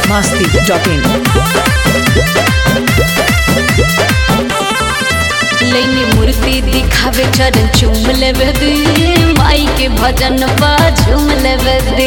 biharmasti.in लैनी मूर्ति दिखावे चरण चूम लेवे दी माई के भजन पा झूम लेवे दी।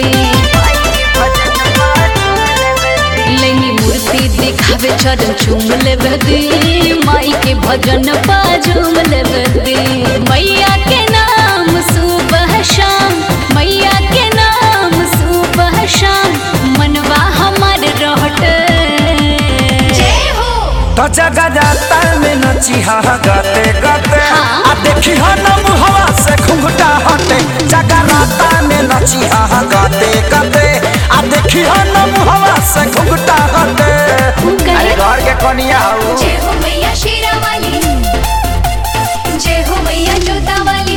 लैनी मूर्ति दिखावे चरण चूम लेवे दी माई के भजन पा झूम लेवे दी। मैया के नाम सुबह शाम मैया के नाम सुबह शाम मनवा हमारे रहटे तो जगह जाता में नचिहा गाते गाते आ देखी हो न मुहवा से घुंघटा हटे। जगह राता में नचिहा गाते गाते आ देखी हो न मुहवा से घुंघटा हटे। अरे घर के कनिया हो जय हो मैया शेरा वाली जय हो मैया जोता वाली।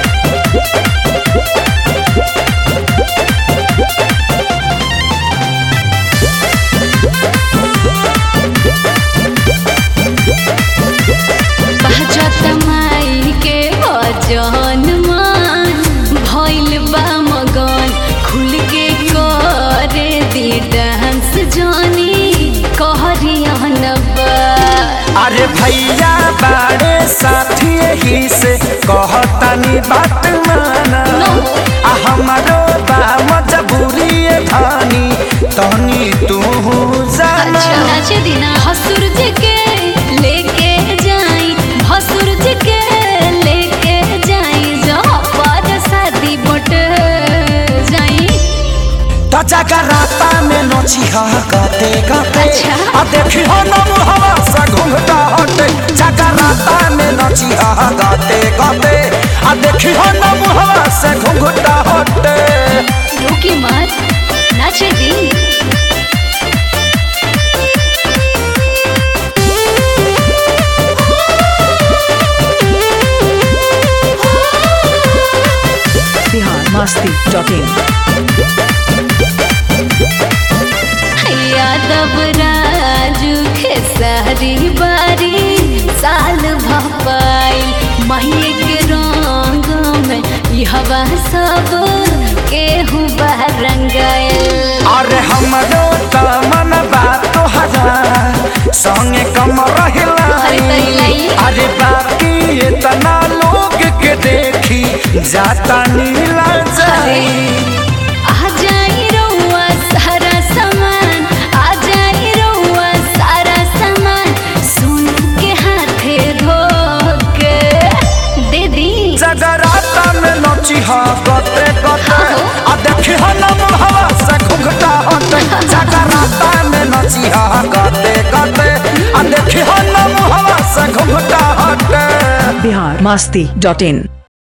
माई के भजन मान भइल बा मगन खुल के करे दी डांस जानी कहरियन बा। अरे भैया बारे साथी ही से कहतानी बात माना आ हमारो बा मजबूरी धानी तहनी तू जाना। नाच दिना हसुर जी के लेके जाई हसुर जी के लेके जाई जो पर शादी बट जाई। तो जगह राता में नचिहा गाते गाते आ देखी हो न मुहवा से घुंघटा हटे। जगह राता में नचिहा गाते गाते आ देखी हो न मुहवा से घुंघटा हटे। रुकी मत नाच दी biharmasti.in यादव राजू के सारी बारी साल भपाई महिए के रंग में हवा सब केहू रंगायल। अरे हमरो त मन बात तोहरा संगे कम रहिलाई। अरे बाकी इतना लोग के देखी जाता नीला जाई। आ जाई रउआ सारा सामान आ जाई रउआ सारा सामान सुन के हाथे धोके दे दी। जगराता में नचिहा गाते गाते आ देखी हो न मुहवा से घुंघटा हटे। जगराता में नचिहा गाते गाते आ देखी हो न मुहवा से घुंघटा हटे। biharmasti.in